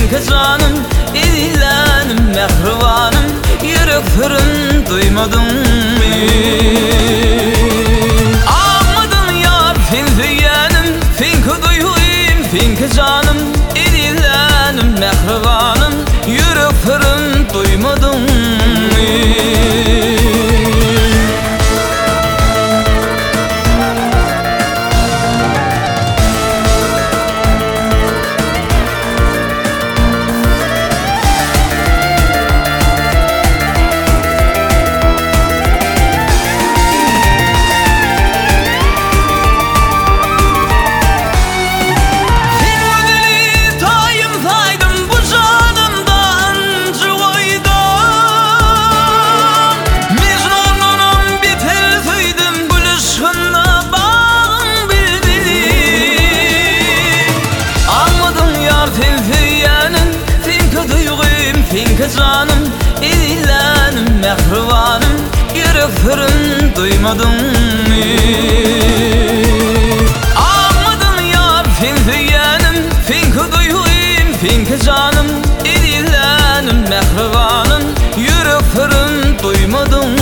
finke canım, edilenim mehribanım, yürek fırın duymadın mı? Ağmadın yar finke yeğenim, finke duyuyum finke canım, edilenim mehribanım, yürek fırın duymadın mı? Finke canım, edilenim mehribanım, yürek fırın duymadın mı? Ağmadın yar finke yeğenim, finke duyuyum finke canım, edilenim mehribanım, yürek fırın duymadın mı?